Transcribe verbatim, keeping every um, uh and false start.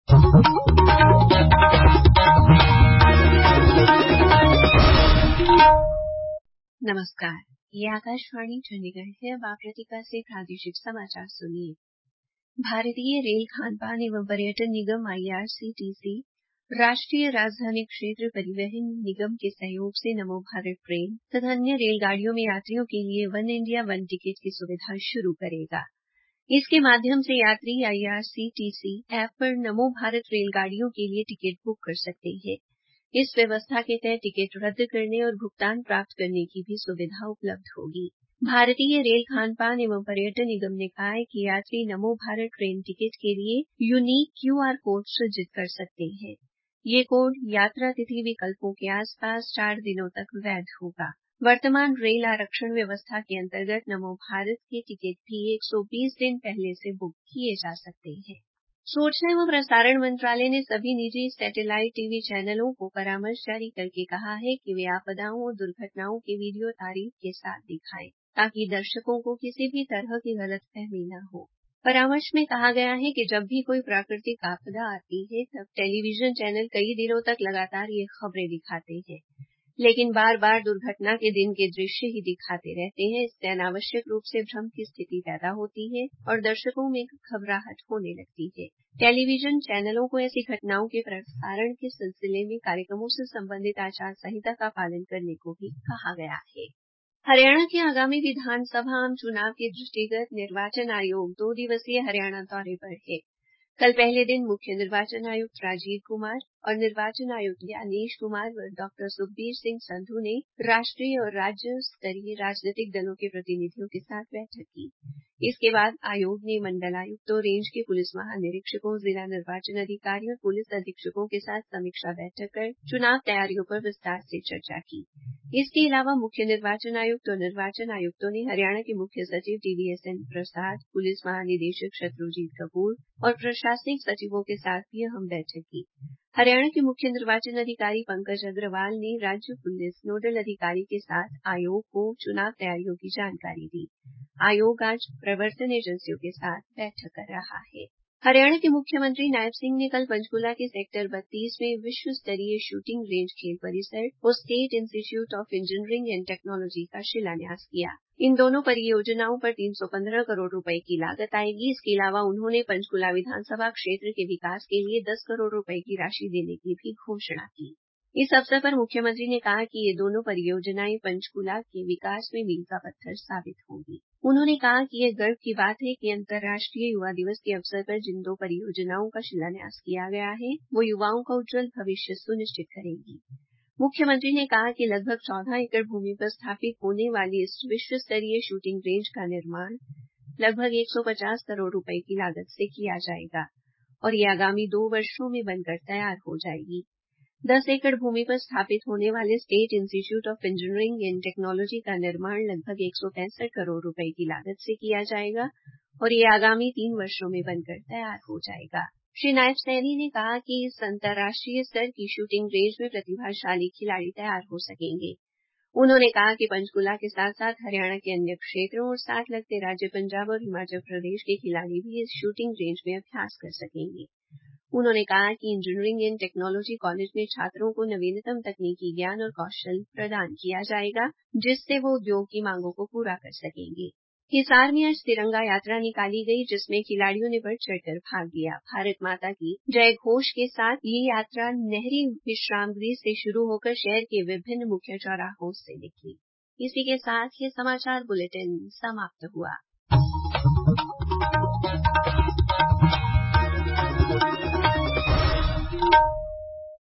नमस्कार, ये आकाशवाणी चंडीगढ़ है। अब आप लतिका से प्रादेशिक समाचार सुनिए। भारतीय रेल खानपान एवं पर्यटन निगम आई आर सी टी सी राष्ट्रीय राजधानी क्षेत्र परिवहन निगम के सहयोग से नमो भारत ट्रेन तथा अन्य रेलगाड़ियों में यात्रियों के लिए वन इंडिया वन टिकट की सुविधा शुरू करेगा। इसके माध्यम से यात्री I R C T C app पर नमो भारत रेलगाड़ियों के लिए टिकट बुक कर सकते हैं। इस व्यवस्था के तहत टिकट रद्द करने और भुगतान प्राप्त करने की भी सुविधा उपलब्ध होगी। भारतीय रेल खानपान एवं पर्यटन निगम ने कहा है कि यात्री नमो भारत ट्रेन टिकट के लिए यूनिक क्यू आर कोड सृजित कर सकते हैं। ये कोड यात्रा तिथि विकल्पों के आसपास चार दिनों तक वैध होगा। वर्तमान रेल आरक्षण व्यवस्था के अंतर्गत नमो भारत के टिकट भी एक सौ बीस दिन पहले से बुक किए जा सकते हैं। सूचना एवं प्रसारण मंत्रालय ने सभी निजी सैटेलाइट टीवी चैनलों को परामर्श जारी करके कहा है कि वे आपदाओं और दुर्घटनाओं के वीडियो तारीफ के साथ दिखाएं, ताकि दर्शकों को किसी भी तरह की गलतफहमी न हो। परामर्श में कहा गया है कि जब भी कोई प्राकृतिक आपदा आती है, तब टेलीविजन चैनल कई दिनों तक लगातार ये खबरें दिखाते हैं, लेकिन बार बार दुर्घटना के दिन के दृश्य ही दिखाते रहते हैं। इससे अनावश्यक रूप से भ्रम की स्थिति पैदा होती है और दर्शकों में घबराहट होने लगती है। टेलीविजन चैनलों को ऐसी घटनाओं के प्रसारण के सिलसिले में कार्यक्रमों से संबंधित आचार संहिता का पालन करने को भी कहा गया है। हरियाणा के आगामी विधानसभा आम चुनाव के दृष्टिगत निर्वाचन आयोग दो दिवसीय हरियाणा दौरे पर है। कल पहले दिन मुख्य निर्वाचन आयुक्त राजीव कुमार और निर्वाचन आयुक्त ज्ञानेश कुमार व डॉ सुखबीर सिंह संधू ने राष्ट्रीय और राज्य स्तरीय राजनीतिक दलों के प्रतिनिधियों के साथ बैठक की। इसके बाद आयोग ने मंडलायुक्तों, रेंज के पुलिस महानिरीक्षकों, जिला निर्वाचन अधिकारी और पुलिस अधीक्षकों के साथ समीक्षा बैठक कर चुनाव तैयारियों पर विस्तार से चर्चा की। इसके अलावा मुख्य निर्वाचन आयुक्त और निर्वाचन आयुक्तों ने हरियाणा के मुख्य सचिव T V S N Prasad, पुलिस महानिदेशक शत्रुजीत कपूर और प्रशासनिक सचिवों के साथ भी अहम बैठक की। हरियाणा के मुख्य निर्वाचन अधिकारी पंकज अग्रवाल ने राज्य पुलिस नोडल अधिकारी के साथ आयोग को चुनाव तैयारियों की जानकारी दी। आयोग आज प्रवर्तन एजेंसियों के साथ बैठक कर रहा है। हरियाणा के मुख्यमंत्री नायब सिंह ने कल पंचकूला के सेक्टर बत्तीस में विश्व स्तरीय शूटिंग रेंज खेल परिसर और state institute of engineering and technology का शिलान्यास किया। इन दोनों परियोजनाओं पर तीन सौ पंद्रह करोड़ रुपए की लागत आएगी। इसके अलावा उन्होंने पंचकूला विधानसभा क्षेत्र के विकास के लिए दस करोड़ रुपए की राशि देने की भी घोषणा की। इस अवसर पर मुख्यमंत्री ने कहा कि ये दोनों परियोजनाएं पंचकूला के विकास में मील का पत्थर साबित होंगी। उन्होंने कहा कि यह गर्व की बात है कि अंतर्राष्ट्रीय युवा दिवस के अवसर पर जिन दो परियोजनाओं का शिलान्यास किया गया है, वो युवाओं का उज्जवल भविष्य सुनिश्चित करेगी। मुख्यमंत्री ने कहा कि लगभग चौदह एकड़ भूमि पर स्थापित होने वाली इस विश्व स्तरीय शूटिंग रेंज का निर्माण लगभग एक सौ पचास करोड़ रुपए की लागत से किया जाएगा और ये आगामी दो वर्षों में बनकर तैयार हो जाएगी। दस एकड़ भूमि पर स्थापित होने वाले state institute of engineering and technology का निर्माण लगभग एक सौ पैंसठ करोड़ रुपए की लागत से किया जाएगा और ये आगामी तीन वर्षों में बनकर तैयार हो जाएगा। श्री नायब सैनी ने कहा कि इस अंतर्राष्ट्रीय स्तर की शूटिंग रेंज में प्रतिभाशाली खिलाड़ी तैयार हो सकेंगे। उन्होंने कहा कि पंचकूला के साथ साथ हरियाणा के अन्य क्षेत्रों और साथ लगते राज्य पंजाब और हिमाचल प्रदेश के खिलाड़ी भी इस शूटिंग रेंज में अभ्यास कर सकेंगे। उन्होंने कहा कि इंजीनियरिंग एंड टेक्नोलॉजी कॉलेज में छात्रों को नवीनतम तकनीकी ज्ञान और कौशल प्रदान किया जाएगा, जिससे वो उद्योग की मांगों को पूरा कर सकेंगे। हिसार में आज तिरंगा यात्रा निकाली गई, जिसमें खिलाड़ियों ने बढ़ चढ़कर भाग लिया। भारत माता की जय घोष के साथ ये यात्रा नहरी विश्राम गृह से शुरू होकर शहर के विभिन्न मुख्य चौराहों से निकली। इसी के साथ ये समाचार बुलेटिन समाप्त हुआ।